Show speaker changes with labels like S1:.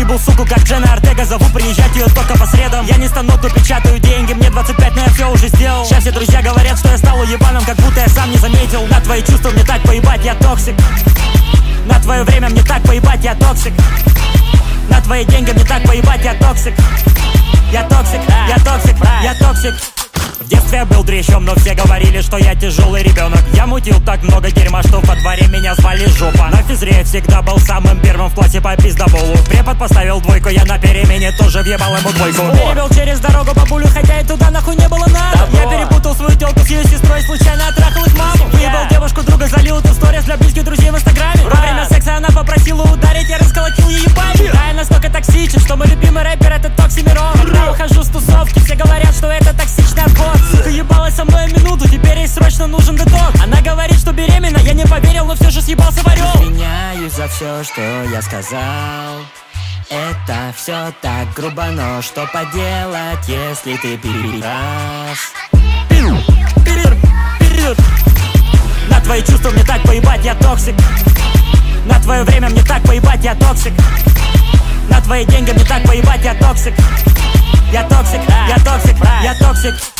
S1: Прибыл, суку, как Дженна Артега. Зову приезжать ее только по средам. Я не стану, то печатаю деньги. Мне 25, но я все уже сделал. Сейчас все друзья говорят, что я стал уебаном, как будто я сам не заметил. На твои чувства мне так поебать, я токсик. На твое время мне так поебать, я токсик. На твои деньги мне так поебать, я токсик. Я токсик, я токсик, я токсик. В детстве я был дрищом, но все говорили, что я тяжелый ребенок. Я мутил так много дерьма, что во дворе меня звали жопа. На физре я всегда был самым первым в классе по пиздоболу. Препод поставил двойку, я на перемене тоже въебал ему двойку. Перевел через дорогу бабулю, хотя и туда нахуй не было надо. Я перепутал свою телку с ее сестрой, случайно оттрахал их маму. Выебал девушку друга, залил эту сторис для близких друзей в инстаграме. Во время секса она попросила ударить, я расколотил ей ебать. Да, я настолько токсичен, что мой любимый рэпер это Токсимирон. Когда ухожу с тусовки, все говорят, что это токсичный отбор. Сука ебалась со мной минуту, теперь ей срочно нужен детокс. Она говорит, что беременна, я не поверил, но все же съебался в орел.
S2: Извиняюсь за все, что я сказал. Это все так грубо, но что поделать, если ты пидорас?
S1: На твои чувства мне так поебать, я токсик. На твое время мне так поебать, я токсик. На твои деньги мне так поебать, я токсик. Я токсик, я токсик, я токсик.